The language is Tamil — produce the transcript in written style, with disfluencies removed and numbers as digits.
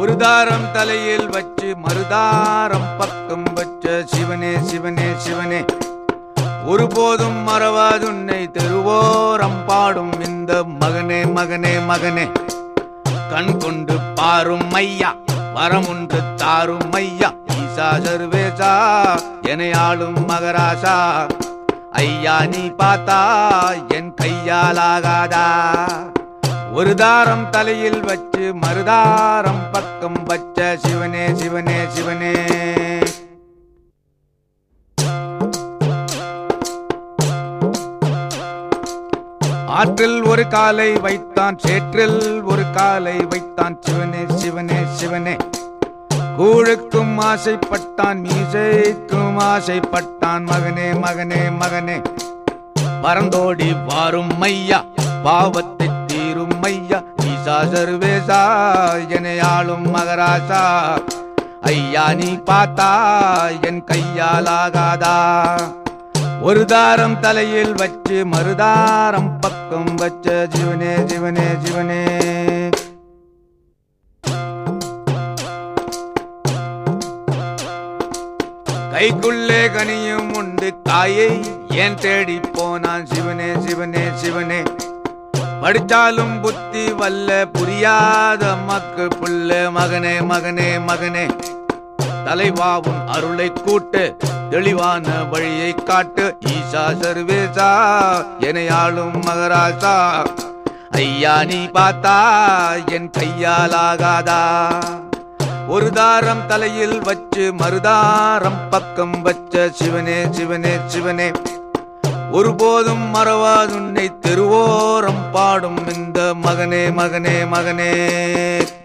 ஒரு தாரம் தலையில் வச்சு மறுதாரம் பக்கம் வச்ச சிவனே சிவனே சிவனே, ஒருபோதும் மறவாதுன்னை தெருவோரம் பாடும் இந்த மகனே மகனே மகனே. கண் கொண்டு பாரும் ஐயா, வரமுன்று தாரும் ஐயா, ஈசா சர்வேசா என ஆளும் மகராசா. ஐயா நீ பார்த்தா என் கையாலாகாதா, ஒரு தாரம் தலையில் வச்சு மறுதாரம் பக்கம் வச்ச சிவனே சிவனே சிவனே. ஆற்றில் ஒரு காலை வைத்தான், சேற்றில் ஒரு காலை வைத்தான், சிவனே சிவனே சிவனே. கூழுக்கும் ஆசைப்பட்டான், மீசைக்கும் ஆசைப்பட்டான், மகனே மகனே மகனே. பரந்தோடி வாரும் ஐயா, பாவத்தை தீரும் ஐயா, ஈசா சர்வேசா என ஆளும் மகராசா. ஐயா நீ பார்த்தா என் கையாலாகாதா, ஒரு தாரம் தலையில் வச்சு மறுதாரம் பக்கம் வச்ச சிவனே சிவனே சிவனே. கைக்குள்ளே கனியும் உண்டு காயை ஏன் தேடி போனான், சிவனே சிவனே சிவனே. படிச்சாலும் புத்தி வல்ல புரியாத மக்கள் புள்ள, மகனே மகனே மகனே. தலைவாவும் அருளை கூட்டு, தெளிவான வழியை காட்டு, ஈசா சர்வேசா என ஆளும் மகராசா. ஐயா நீ பார்த்தா என் கையாலாகாதா, ஒரு தாரம் தலையில் வச்சு மறுதாரம் பக்கம் வச்ச சிவனே சிவனே சிவனே. ஒருபோதும் மறவாதுன்னை தெருவோரம் பாடும் இந்த மகனே மகனே மகனே.